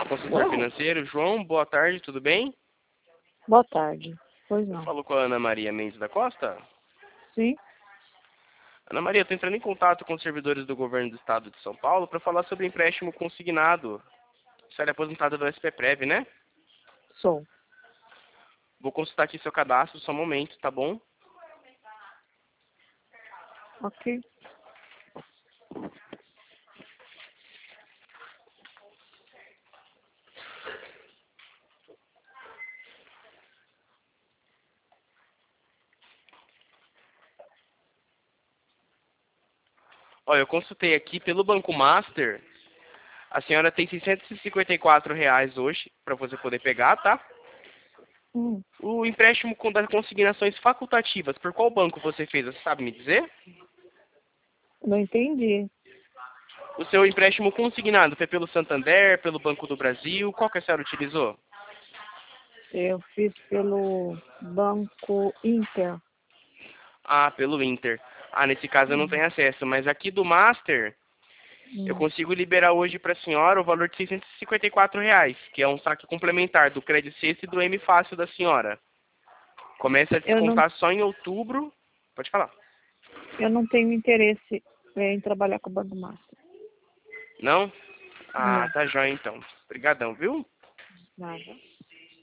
Consultor financeiro, João, boa tarde, tudo bem? Boa tarde. Pois Eu não. falo com a Ana Maria Mendes da Costa. Sim? Ana Maria, estou entrando em contato com os servidores do governo do estado de São Paulo para falar sobre empréstimo consignado. A senhora é aposentada do SPPrev, né? Sou. Vou consultar aqui seu cadastro, só um momento, tá bom? Ok. Olha, eu consultei aqui pelo Banco Master. A senhora tem R$ 654 hoje para você poder pegar, tá? O empréstimo das consignações facultativas, por qual banco você fez? Você sabe me dizer? Não entendi. O seu empréstimo consignado foi pelo Santander, pelo Banco do Brasil? Qual que a senhora utilizou? Eu fiz pelo Banco Inter. Ah, pelo Inter. Ah, nesse caso eu não tenho acesso, mas aqui do Master eu consigo liberar hoje para a senhora o valor de R$ 654, que é um saque complementar do Credit Sexta e do M Fácil da senhora. Começa a descontar só em outubro. Pode falar. Eu não tenho interesse em trabalhar com o Banco Master. Não? Ah, Não. tá jóia então. Obrigadão, viu? Nada.